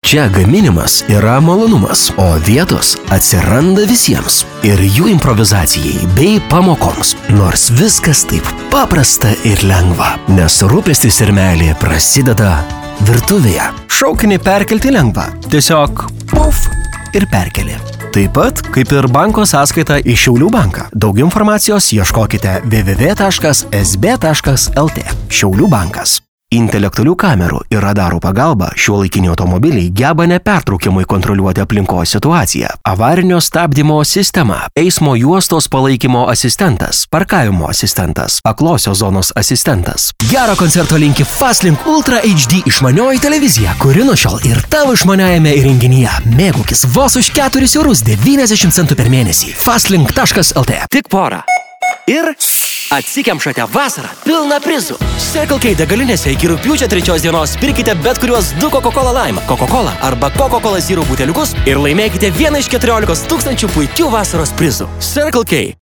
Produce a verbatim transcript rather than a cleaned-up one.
Čia gaminimas yra malonumas, o vietos atsiranda visiems ir jų improvizacijai bei pamokoms. Nors viskas taip paprasta ir lengva, nes rūpestis ir meilė prasideda virtuvėje. Šaukinį perkelti lengva. Tiesiog puf ir perkeli. Taip pat, kaip ir banko sąskaita į Šiaulių banką. Daugiau informacijos ieškokite w w w taškas s b taškas l t. Šiaulių bankas. Intelektualių kamerų ir radarų pagalba šiuolaikiniai automobiliai geba nepertraukiamai kontroliuoti aplinkos situaciją. Avarinio stabdymo sistema, eismo juostos palaikymo asistentas, parkavimo asistentas, aklosios zonos asistentas. Gero koncerto linki Fastlink Ultra H D išmanioji televizija, kuri nuo šiol ir tavo išmaniajame įrenginyje. Mėgaukis vos už keturis eurus devyniasdešimt centų per mėnesį. fastlink taškas l t. Tik porą. Ir atsikemšate vasarą pilną prizų. Circle K degalinėse iki rugpjūčio trečios dienos pirkite bet kuriuos du Coca-Cola Lime, Coca-Cola arba Coca-Cola Zero buteliukus ir laimėkite vieną iš keturiolikos tūkstančių puikių vasaros prizų. Circle K.